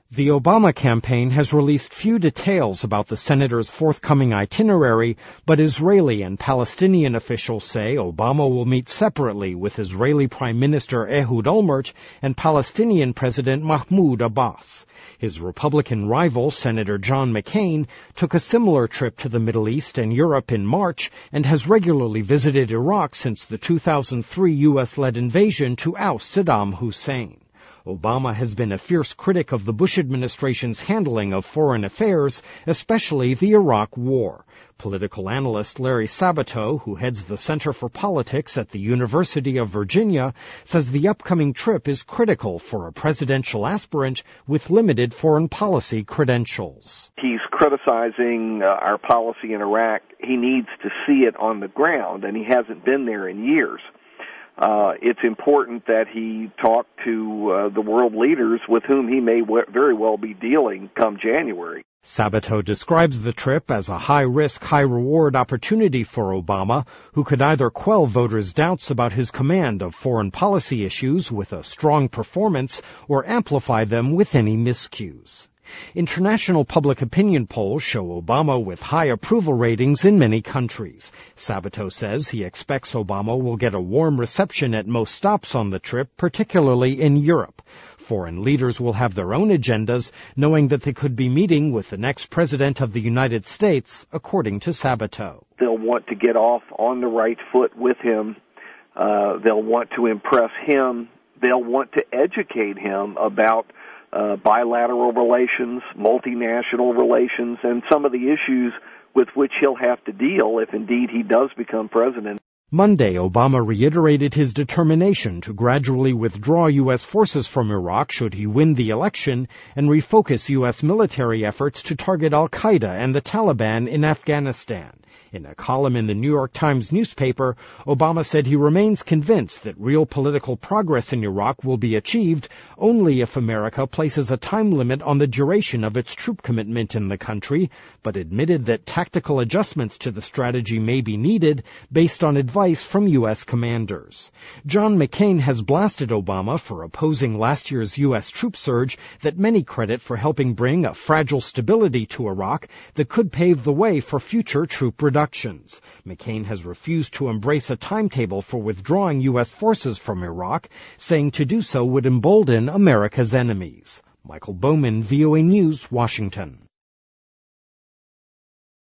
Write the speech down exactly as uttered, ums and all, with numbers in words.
The Obama campaign has released few details about the senator's forthcoming itinerary, but Israeli and Palestinian officials say Obama will meet separately with Israeli Prime Minister Ehud Olmert and Palestinian President Mahmoud Abbas. His Republican rival, Senator John McCain, took a similar trip to the Middle East and Europe in March and has regularly visited Iraq since the two thousand three U S-led invasion to oust Saddam Hussein. Obama has been a fierce critic of the Bush administration's handling of foreign affairs, especially the Iraq War. Political analyst Larry Sabato, who heads the Center for Politics at the University of Virginia, says the upcoming trip is critical for a presidential aspirant with limited foreign policy credentials. He's criticizing uh, our policy in Iraq. He needs to see it on the ground, and he hasn't been there in years. Uh, it's important that he talk to uh, the world leaders with whom he may w- very well be dealing come January. Sabato describes the trip as a high-risk, high-reward opportunity for Obama, who could either quell voters' doubts about his command of foreign policy issues with a strong performance or amplify them with any miscues. International public opinion polls show Obama with high approval ratings in many countries. Sabato says he expects Obama will get a warm reception at most stops on the trip, particularly in Europe. Foreign leaders will have their own agendas, knowing that they could be meeting with the next president of the United States, according to Sabato. They'll want to get off on the right foot with him. Uh, they'll want to impress him. They'll want to educate him about Uh, bilateral relations, multinational relations, and some of the issues with which he'll have to deal if indeed he does become president. Monday, Obama reiterated his determination to gradually withdraw U S forces from Iraq should he win the election and refocus U S military efforts to target al-Qaeda and the Taliban in Afghanistan. In a column in the New York Times newspaper, Obama said he remains convinced that real political progress in Iraq will be achieved only if America places a time limit on the duration of its troop commitment in the country, but admitted that tactical adjustments to the strategy may be needed based on advice from U S commanders. John McCain has blasted Obama for opposing last year's U S troop surge that many credit for helping bring a fragile stability to Iraq that could pave the way for future troop reductions. McCain has refused to embrace a timetable for withdrawing U S forces from Iraq, saying to do so would embolden America's enemies. Michael Bowman, V O A News, Washington.